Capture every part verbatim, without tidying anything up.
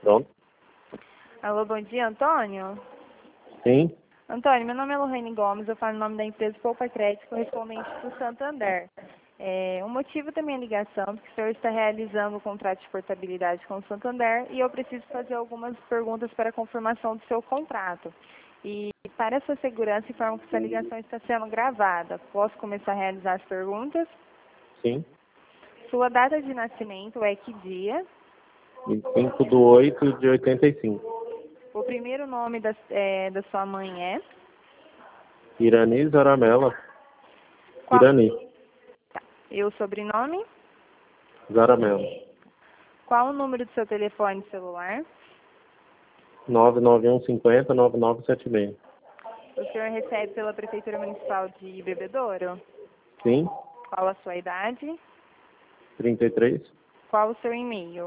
Pronto? Alô, bom dia, Antônio? Sim. Antônio, meu nome é Lohane Gomes, eu falo em nome da empresa Poupa Crédito, correspondente do Santander. É, o motivo da minha ligação é que o senhor está realizando o contrato de portabilidade com o Santander e eu preciso fazer algumas perguntas para a confirmação do seu contrato. E para essa segurança, informo que essa ligação está sendo gravada. Posso começar a realizar as perguntas? Sim. Sua data de nascimento é que dia? vinte e cinco de oito de oitenta e cinco. O primeiro nome da, é, da sua mãe é? Irani Zaramella. Qual? Irani Tá. E o sobrenome? Zaramella. Qual o número do seu telefone celular? nove nove um cinco zero nove nove sete seis. O senhor recebe pela Prefeitura Municipal de Bebedouro? Sim. Qual a sua idade? trinta e três. Qual o seu e-mail?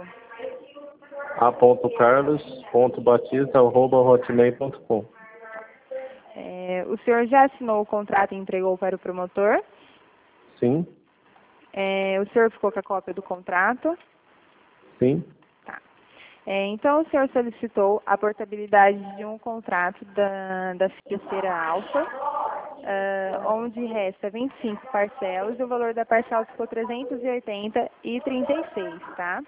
a ponto carlos ponto batista arroba hotmail ponto com. É, o senhor já assinou o contrato e entregou para o promotor? Sim. É, o senhor ficou com a cópia do contrato? Sim. Tá. É, então, o senhor solicitou a portabilidade de um contrato da, da financeira Alfa, ah, onde resta vinte e cinco parcelas e o valor da parcela ficou trezentos e oitenta reais e trinta e seis, tá?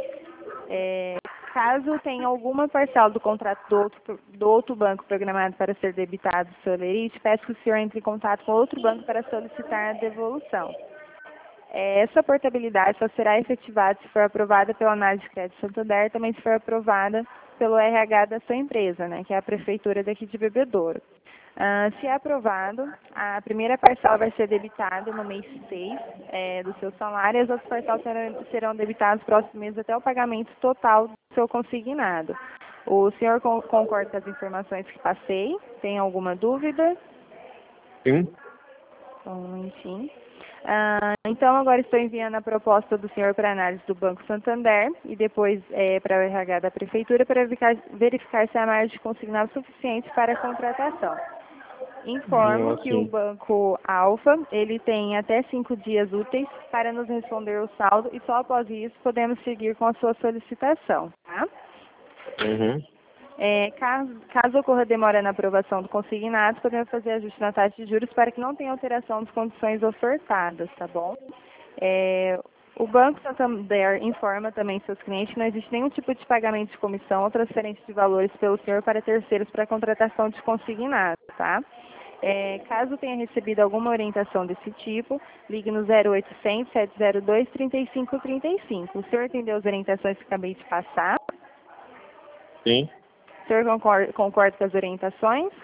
É, caso tenha alguma parcela do contrato do outro, do outro banco programado para ser debitado do seu lerite, peço que o senhor entre em contato com outro banco para solicitar a devolução. É, essa portabilidade só será efetivada se for aprovada pela análise de crédito Santander, também se for aprovada pelo R H da sua empresa, né, que é a prefeitura daqui de Bebedouro. Ah, se é aprovado, a primeira parcela vai ser debitada no mês seis é, do seu salário e as outras parcelas serão, serão debitadas no próximo mês até o pagamento total do seu consignado. O senhor con concorda com as informações que passei? Tem alguma dúvida? Sim. Só um momentinho. Ah, então, agora estou enviando a proposta do senhor para análise do Banco Santander e depois é, para o R H da Prefeitura para verificar, verificar se há margem de consignado suficiente para a contratação. Informo que o Assim. Banco Alfa, ele tem até cinco dias úteis para nos responder o saldo e só após isso podemos seguir com a sua solicitação, tá? Uhum. É, caso, caso ocorra demora na aprovação do consignado, podemos fazer ajuste na taxa de juros para que não tenha alteração das condições ofertadas, tá bom? É, o Banco Santander informa também seus clientes que não existe nenhum tipo de pagamento de comissão ou transferência de valores pelo senhor para terceiros para contratação de consignado, tá? É, caso tenha recebido alguma orientação desse tipo, ligue no zero oitocentos, sete zero dois, trinta e cinco trinta e cinco. O senhor entendeu as orientações que acabei de passar? Sim. O senhor concorda, concorda com as orientações?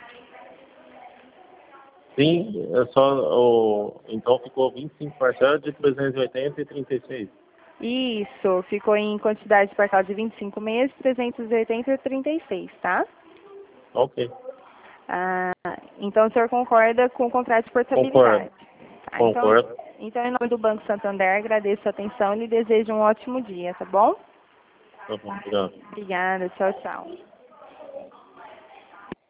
Sim, é só o. Então ficou vinte e cinco parcelas de trezentos e oitenta e trinta e seis. Isso, ficou em quantidade de parcela de vinte e cinco meses, trezentos e oitenta e trinta e seis, tá? Ok. Ah, então o senhor concorda com o contrato de Concordo. portabilidade? Tá, então, Concordo. então, em nome do Banco Santander, agradeço a atenção e lhe desejo um ótimo dia, tá bom? Tá bom, obrigado. Obrigada, tchau, tchau.